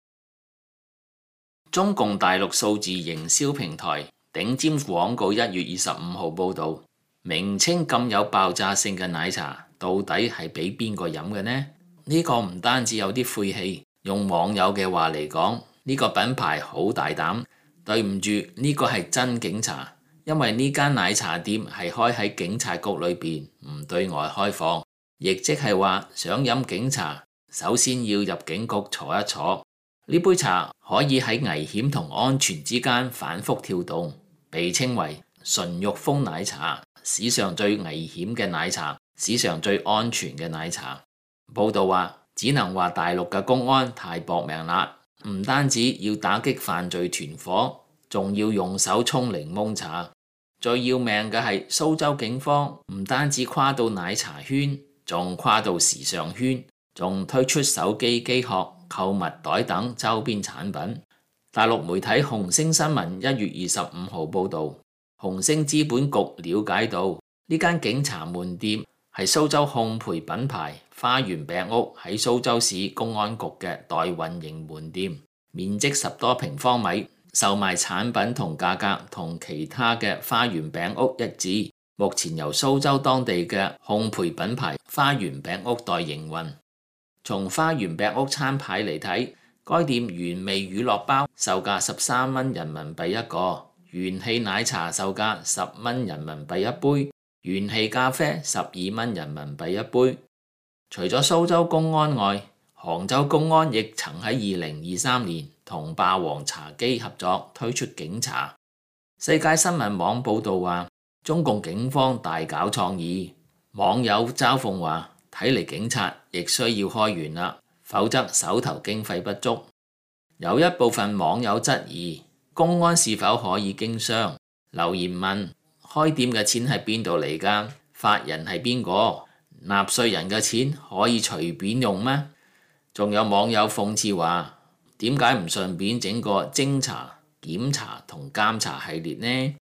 中共大陸數字營銷平台頂尖廣告一月二十五號報導，名稱咁有爆炸性嘅奶茶到底係俾邊個飲嘅呢？呢個唔單止有啲晦氣，用網友嘅話嚟講，呢個品牌好大膽。對唔住，呢個係真警察，因為呢間奶茶店係開喺警察局裏邊，唔對外開放，亦即係話想飲警茶，首先要入警局坐一坐。呢杯茶可以喺危險同安全之間反覆跳動，被稱為純欲風奶茶，史上最危險嘅奶茶，史上最安全嘅奶茶。報道話，只能話大陸嘅公安太搏命啦，唔單止要打擊犯罪團伙，仲要用手沖檸檬茶。最要命嘅係蘇州警方唔單止跨到奶茶圈，仲跨到時尚圈，仲推出手機機殼、購物袋等周邊產品。大陸媒體紅星新聞一月二十五號報道，紅星資本局了解到呢間警茶門店係蘇州烘焙品牌花園餅屋喺蘇州市公安局嘅代運營門店，面積十多平方米，售賣產品同價格同其他嘅花園餅屋一致。目前由蘇州當地嘅烘焙品牌花園餅屋代營運。從花園餅屋餐牌嚟睇，該店原味乳酪包售價十三蚊人民幣一個，元氣奶茶售價十蚊人民幣一杯，元氣咖啡十二蚊人民幣一杯。除咗蘇州公安外，杭州公安亦曾喺二零二三年同霸王茶姬合作推出警茶。世界新聞網報道話，中共警方大搞創意，網友嘲諷話，睇嚟警察亦需要開源啦，否則手頭經費不足。有一部分網友質疑公安是否可以經商，留言問開店嘅錢係邊度嚟㗎？法人係邊個？納稅人嘅錢可以隨便用咩？仲有網友諷刺話，點解唔順便整個偵查、檢查同監察系列呢？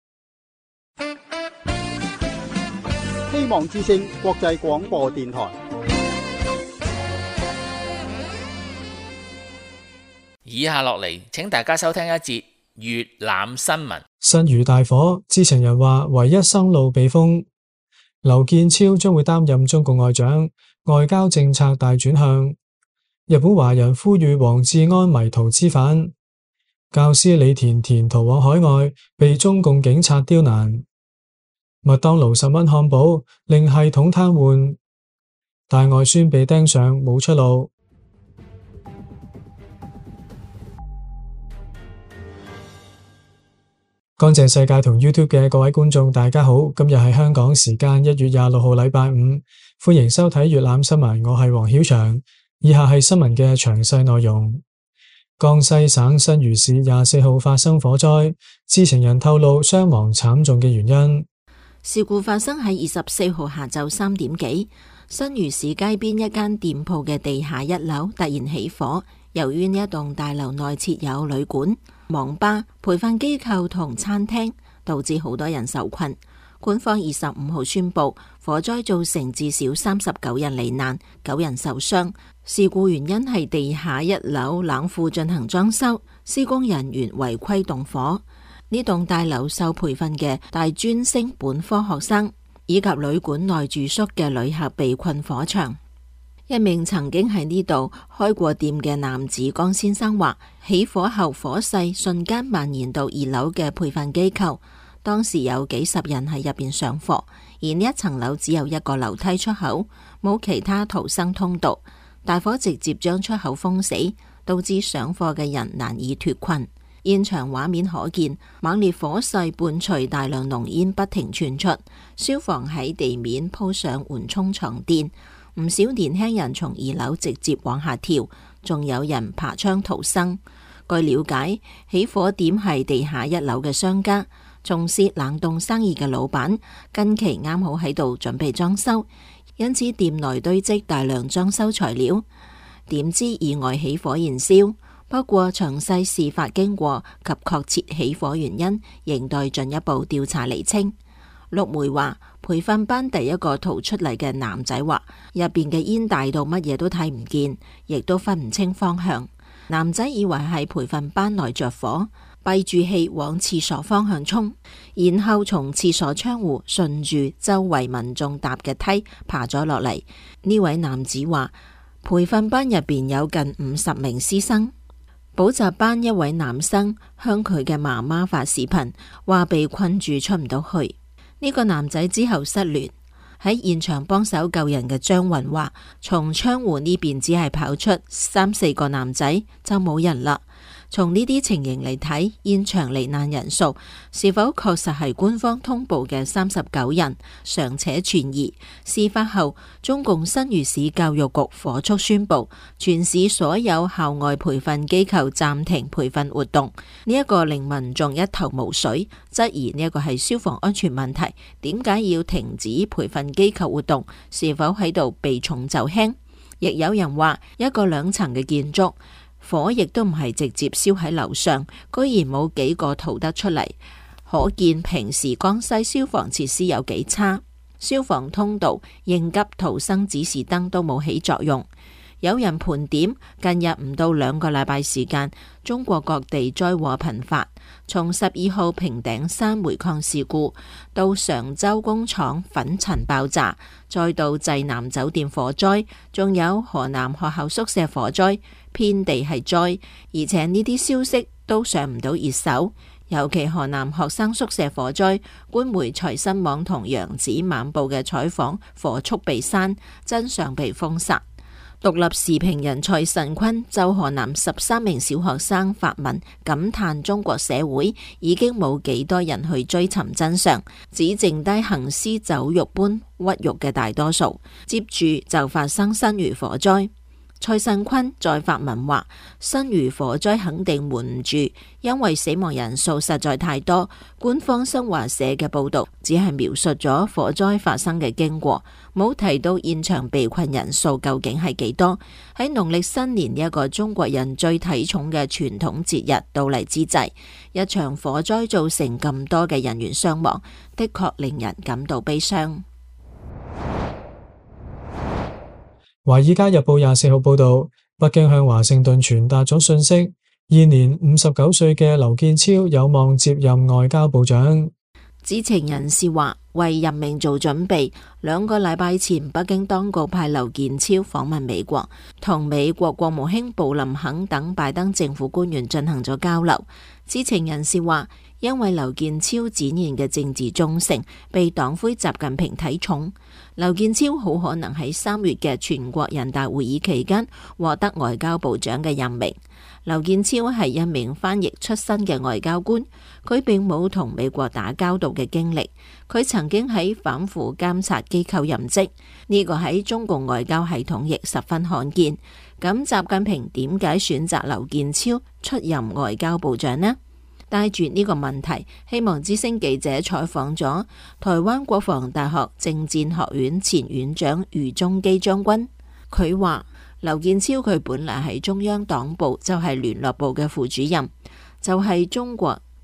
希望之聲國際廣播電台。 以下落嚟，請大家收聽一節粵覽新聞。 新餘大火，知情人話唯一生路被封。劉建超將會擔任中共外長，外交政策大轉向。日本華人呼籲黃志安迷途知返。教師李甜甜逃往海外，被中共警察刁難。麥當勞十蚊漢堡令系統癱瘓。大外宣被盯上，冇出路。乾淨世界同 YouTube 嘅各位觀眾大家好，今日係香港時間一月廿六號禮拜五，歡迎收睇粵覽新聞，我係黃曉翔。以下係新聞嘅詳細內容。江西省新餘市廿四號發生火災，知情人透露傷亡慘重嘅原因。 事故發生喺二十四號下晝三點幾，新餘市街邊一間店鋪嘅地下一樓突然起火。由於呢一棟大樓內設有旅館、網吧、培訓機構同餐廳，導致好多人受困。 官方二十五號宣布，火災造成至少三十九人罹難，九人受傷。事故原因係地下一樓冷庫進行裝修，施工人員違規動火。呢棟大樓受培訓嘅大專升本科學生以及旅館內住宿嘅旅客被困火場。一名曾經喺呢度開過店嘅男子江先生話，起火後火勢瞬間蔓延到二樓嘅培訓機構，當時有幾十人喺入邊上課，而呢一層樓只有一個樓梯出口，冇其他逃生通道。大火直接將出口封死，導致上課嘅人難以脫困。現場畫面可見，猛烈火勢伴隨大量濃煙不停傳出，消防喺地面鋪上緩衝床墊，唔少年輕人從二樓直接往下跳，仲有人爬窗逃生。據了解，起火點係地下一樓嘅商家，從事冷凍生意嘅老闆近期啱好喺度準備裝修，因此店內堆積大量裝修材料，點知意外起火燃燒。不過詳細事發經過及確切起火原因仍待進一步調查釐清。陸媒話，培訓班第一個逃出嚟嘅男仔話，入邊嘅煙大到乜嘢都睇唔見，亦都分唔清方向。男仔以為係培訓班內着火，閉住氣往廁所方向衝，然後從廁所窗戶順住周圍民眾搭嘅梯爬咗落嚟。呢位男子話，培訓班入邊有近五十名師生。補習班一位男生向佢嘅媽媽發視頻，話被困住出唔到去。呢個男仔之後失聯。喺現場幫手救人嘅張雲話，從窗戶呢邊只係跑出三四個男仔，就冇人啦。從呢啲情形嚟睇，現場罹難人數是否確實係官方通報嘅三十九人，尚且存疑。事發後，中共新余市教育局火速宣布，全市所有校外培訓機構暫停培訓活動。呢、這、一個令民眾一頭霧水，質疑呢一個係消防安全問題，點解要停止培訓機構活動？是否喺度避重就輕？亦有人話，一個兩層嘅建築，火亦都唔係直接燒喺樓上，居然冇幾個逃得出嚟，可見平時江西消防設施有幾差。消防通道、應急逃生指示燈都冇起作用。有人盤點，近日唔到兩個禮拜時間，中國各地災禍頻發，從十二號平頂山煤礦事故，到常州工廠粉塵爆炸，再到濟南酒店火災，仲有河南學校宿舍火災，遍地係災，而且呢啲消息都上唔到熱搜。尤其河南學生宿舍火災，官媒財新網同揚子晚報嘅採訪火速被刪，真相被封殺。獨立時評人蔡慎坤就河南十三名小學生發文感嘆中國社會已經冇幾多人去追尋真相，只剩低行屍走肉般屈辱嘅大多數。接住就發生新餘火災。蔡慎坤再發文話，新餘火災肯定瞞唔住，因為死亡人數實在太多。官方新華社嘅報道只係描述咗火災發生嘅經過，冇提到現場被困人數究竟係幾多。喺農曆新年呢一個中國人最睇重嘅傳統節日到嚟之際，一場火災造成咁多嘅人員傷亡，的確令人感到悲傷。 華爾街日報廿四號報道，北京向華盛頓傳達咗訊息，現年五十九歲嘅劉建超有望接任外交部長。 知情人士話，為任命做準備，兩個禮拜前北京當局派劉建超訪問美國，同美國國務卿布林肯等拜登政府官員進行咗交流。知情人士話，因為劉建超展現嘅政治忠誠被黨魁習近平睇重，劉建超好可能喺三月嘅全國人大會議期間獲得外交部長嘅任命。劉建超係一名翻譯出身嘅外交官，佢並冇同美國打交道嘅經歷，佢曾經喺反腐監察機構任職，呢、這個喺中共外交系統亦十分罕見。咁習近平點解選擇劉建超出任外交部長呢？帶住呢個問題，希望之聲記者採訪咗台灣國防大學政戰學院前院長余宗基將軍。佢話劉建超佢本來喺中央黨部就係聯絡部嘅副主任，就係中國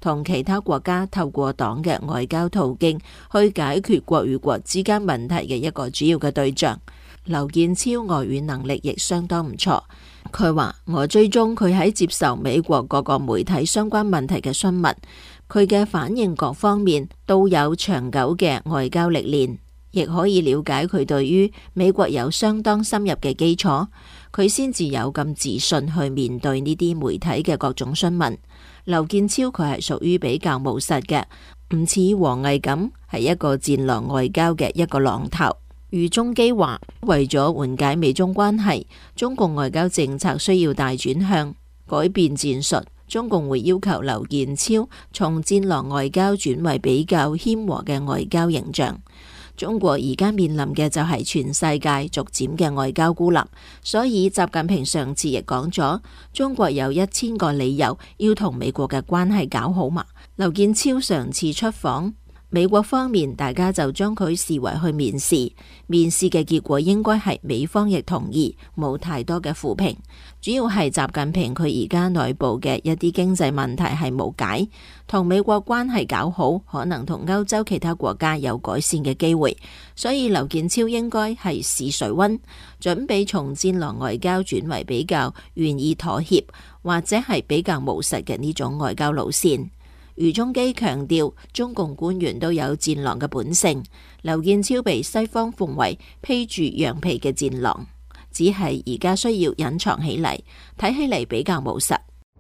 同其他國家透過黨嘅外交途徑去解決國與國之間問題嘅一個主要嘅對象。劉建超外語能力亦相當唔錯。佢話：我追蹤佢喺接受美國各個媒體相關問題嘅詢問，佢嘅反應各方面都有長久嘅外交歷練，亦可以了解佢對於美國有相當深入嘅基礎，佢先至有咁自信去面對呢啲媒體嘅各種詢問。劉建超佢係屬於比較務實嘅，唔似王毅咁係一個戰狼外交嘅一個浪頭。余中基話：為咗緩解美中關係，中共外交政策需要大轉向，改變戰術。中共會要求劉建超從戰狼外交轉為比較謙和嘅外交形象。中國而家面臨嘅就係全世界逐漸嘅外交孤立，所以習近平上次亦講咗，中國有一千個理由要同美國嘅關係搞好嘛。劉建超上次出訪美國方面，大家就將佢視為去面試，面試嘅結果應該係美方亦同意，冇太多嘅負評。主要係習近平佢而家內部嘅一啲經濟問題係無解，同美國關係搞好，可能同歐洲其他國家有改善嘅機會。所以劉建超應該係試水溫，準備從戰狼外交轉為比較願意妥協或者係比較務實嘅呢種外交路線。余中基強調，中共官員都有戰狼嘅本性。劉建超被西方奉為披住羊皮嘅戰狼，只係而家需要隱藏起嚟，睇起嚟比較務實。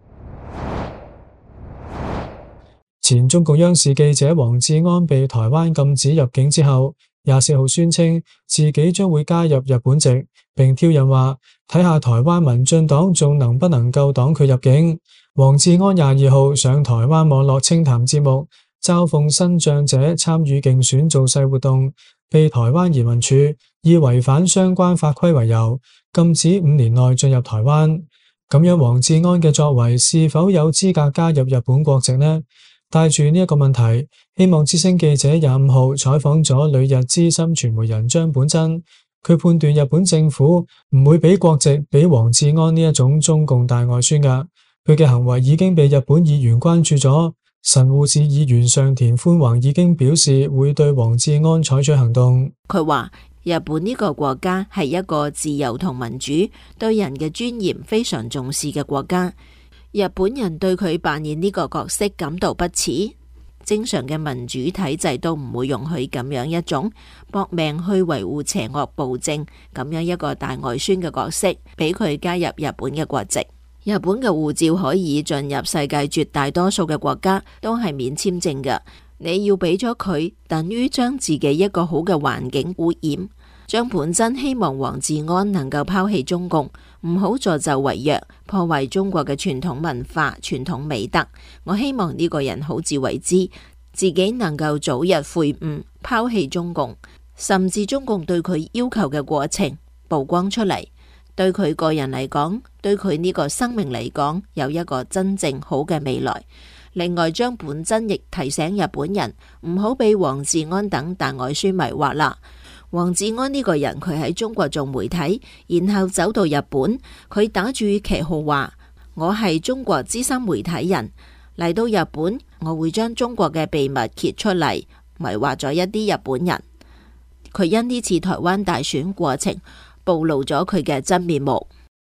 前中共央視記者王志安被台灣禁止入境之後，廿四號宣稱自己將會加入日本籍，並挑釁話睇下台灣民進黨仲能不能夠擋佢入境。王志安廿二號上台灣網絡清談節目，嘲諷新障者參與競選造勢活動，被台灣移民署以違反相關法規為由，禁止五年內進入台灣。咁樣王志安嘅作為是否有資格加入日本國籍呢？帶住呢一個問題，希望之聲記者廿五號採訪咗旅日資深傳媒人張本真，佢判斷日本政府唔會俾國籍俾王志安呢一種中共大外宣噶。佢嘅行為已經被日本議員關注咗，神戶市議員上田寬宏已經表示會對王志安採取行動。 佢話日本呢個國家係一個自由同民主、對人嘅尊嚴非常重視嘅國家，日本人對佢扮演呢個角色感到不齒。正常嘅民主體制都唔會容許咁樣一種搏命去維護邪惡暴政咁樣一個大外宣嘅角色，俾佢加入日本嘅國籍。日本嘅護照可以進入世界絕大多數嘅國家，都係免簽證嘅。你要俾咗佢，等於將自己一個好嘅環境污染。張本真希望王志安能夠拋棄中共，唔好助紂為虐，破壞中國嘅傳統文化、傳統美德。我希望呢個人好自為之，自己能夠早日悔悟，拋棄中共，甚至中共對佢要求嘅過程曝光出嚟。對佢個人嚟講，對佢呢個生命嚟講，有一個真正好嘅未來。另外，張本真亦提醒日本人唔好俾王志安等大外宣迷惑啦。王志安呢個人，佢喺中國做媒體，然後走到日本，佢打住旗號話我係中國資深媒體人，嚟到日本我會將中國嘅秘密揭出嚟，迷惑咗一啲日本人。佢因呢次台灣大選過程暴露咗佢嘅真面目。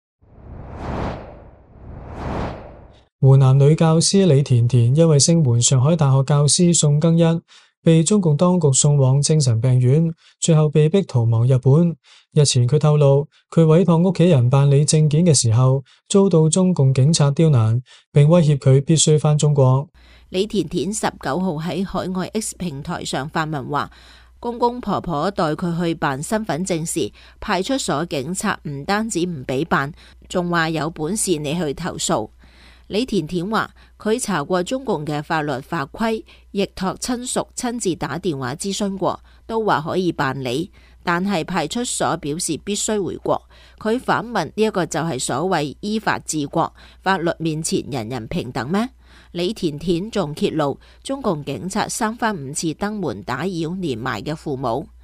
湖南女教師李甜甜因為聲援上海大學教師宋更一，被中共當局送往精神病院，最後被逼逃亡日本。日前佢透露，佢委託屋企人辦理證件嘅時候，遭到中共警察刁難，並威脅佢必須返中國。 李甜甜十九號喺海外 X 平台上發文話，公公婆婆帶佢去辦身份證時，派出所警察唔單止唔俾辦，仲話有本事你去投訴。李甜甜話佢查過中共嘅法律法規，亦託親屬親自打電話諮詢過，都話可以辦理，但係派出所表示必須回國。佢反問呢一個就係所謂依法治國，法律面前人人平等咩？李甜甜仲揭露中共警察三番五次登門打擾年邁嘅父母。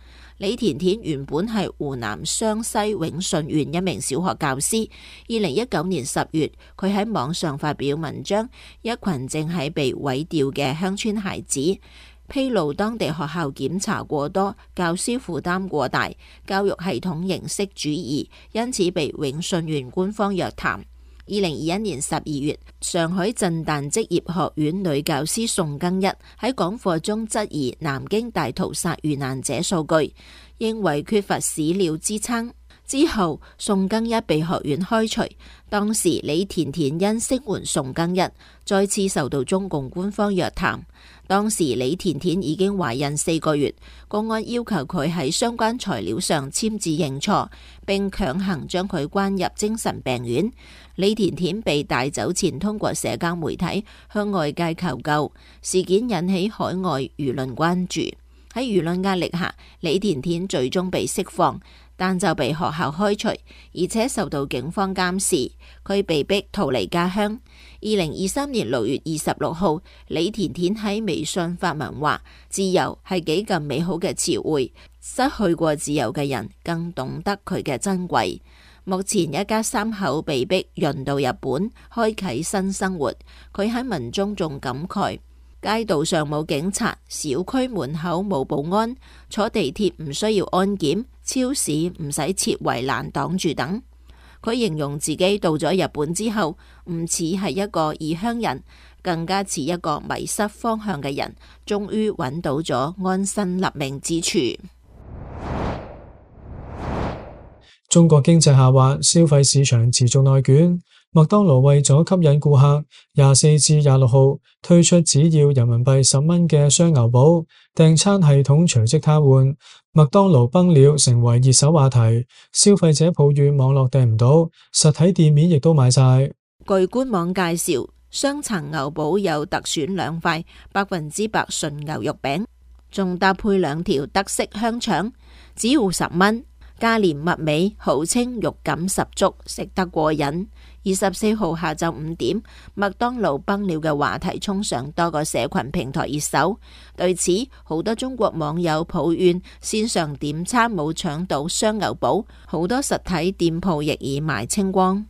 李甜甜原本係湖南湘西永順縣一名小學教師。二零一九年十月，佢喺網上發表文章，一群正喺被毀掉嘅鄉村孩子，披露當地學校檢查過多，教師負擔過大，教育系統形式主義，因此被永順縣官方約談。二零二一年十二月，上海震旦職業學院女教師宋更一喺講課中質疑南京大屠殺遇難者數據，認為缺乏史料支撐。之後，宋更一被學院開除。當時李甜甜因聲援宋更一，再次受到中共官方約談。當時李甜甜已經懷孕四個月，公安要求佢喺相關材料上簽字認錯，並強行將佢關入精神病院。李甜甜被帶走前通過社交媒體向外界求救，事件引起海外輿論關注。喺輿論壓力下，李甜甜最終被釋放，但就被學校開除，而且受到警方監視，佢被逼逃離家鄉。二零二三年六月二十六號，李甜甜喺微信發文話：自由係幾咁美好嘅詞彙，失去過自由嘅人更懂得佢嘅珍貴。目前一家三口被逼潤到日本，開啟新生活。佢喺文中仲感慨：街道上冇警察，小區門口冇保安，坐地鐵唔需要安檢，超市唔使設圍欄擋住等。佢形容自己到咗日本之後，唔似係一個異鄉人，更加似一個迷失方向嘅人，終於揾到咗安身立命之處。 中國經濟下滑，消費市場持續內捲。麥當勞為咗吸引顧客，廿四至廿六號推出只要人民幣十蚊嘅雙牛堡，訂餐系統隨即癱瘓，麥當勞崩了成為熱手話題。消費者抱怨網絡訂唔到，實體店面亦都買晒。 據官網介紹，雙層牛堡有特選兩塊百分之百純牛肉餅，仲搭配兩條德式香腸，只要十蚊。價廉物美，號稱肉感十足，食得過癮。二十四號下晝五點，麥當勞崩了嘅話題衝上多個社群平台熱搜。對此，好多中國網友抱怨線上點餐冇搶到雙牛堡，好多實體店鋪亦已賣清光。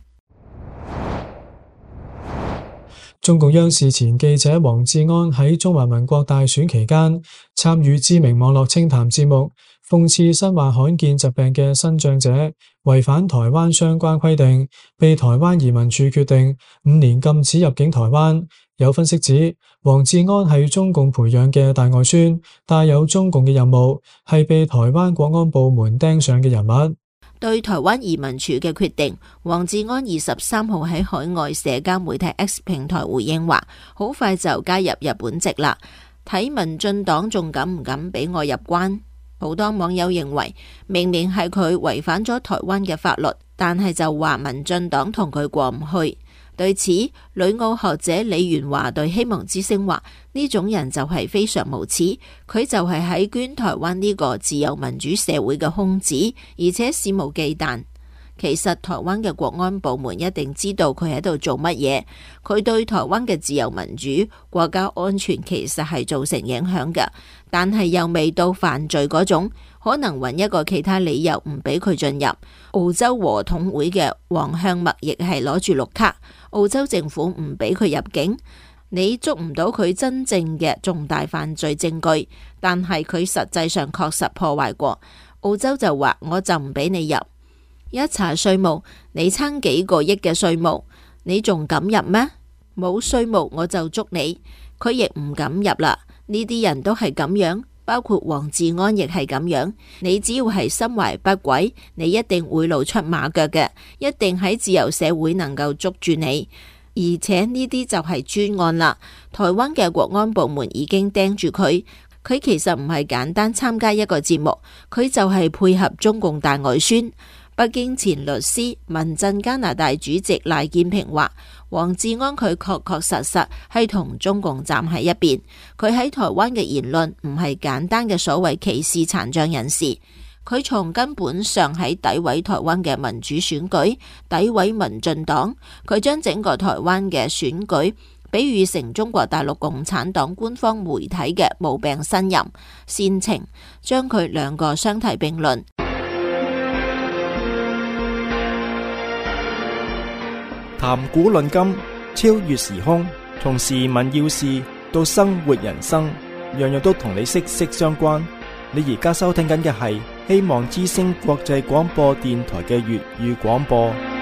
中共央視前記者王志安喺中華民國大選期間參與知名網絡清談節目，諷刺身患罕見疾病嘅身障者違反台灣相關規定，被台灣移民處決定五年禁止入境台灣。有分析指，王志安係中共培養嘅大外宣，帶有中共嘅任務，係被台灣國安部門盯上嘅人物。 對台灣移民處嘅決定，王志安二十三號喺海外社交媒體 X 平台回應話：好快就加入日本籍啦，睇民進黨仲敢唔敢俾我入關？好多網友認為，明明係佢違反咗台灣嘅法律，但係就話民進黨同佢過唔去。對此，旅澳學者李元華對希望之聲話：呢種人就係非常無恥，佢就係喺捐台灣呢個自由民主社會嘅空子，而且肆無忌憚。其實台灣嘅國安部門一定知道佢喺度做乜嘢，佢對台灣嘅自由民主、國家安全其實係造成影響嘅，但係又未到犯罪嗰種，可能揾一個其他理由唔俾佢進入。澳洲和統會嘅黃向墨亦係攞住綠卡，澳洲政府唔俾佢入境，你捉唔到佢真正嘅重大犯罪證據，但係佢實際上確實破壞過，澳洲就話我就唔俾你入。一查稅務，你差幾個億嘅稅務，你仲敢入咩？冇稅務我就捉你，佢亦唔敢入啦。呢啲人都係咁樣，包括王志安亦係咁樣。你只要係心懷不軌，你一定會露出馬腳嘅，一定喺自由社會能夠捉住你。而且呢啲就係專案啦，台灣嘅國安部門已經盯住佢。佢其實唔係簡單參加一個節目，佢就係配合中共大外宣。北京前律師、民陣加拿大主席賴建平話：王志安佢確確實實係同中共站喺一邊，佢喺台灣嘅言論唔係簡單嘅所謂歧視殘障人士，佢從根本上喺詆毀台灣嘅民主選舉，詆毀民進黨，佢將整個台灣嘅選舉比喻成中國大陸共產黨官方媒體嘅無病呻吟、煽情，將佢兩個相提並論。 談古論今，超越時空，從時聞要事到生活人生，樣樣都同你息息相關。你而家收聽緊嘅係希望之聲國際廣播電台嘅粵語廣播。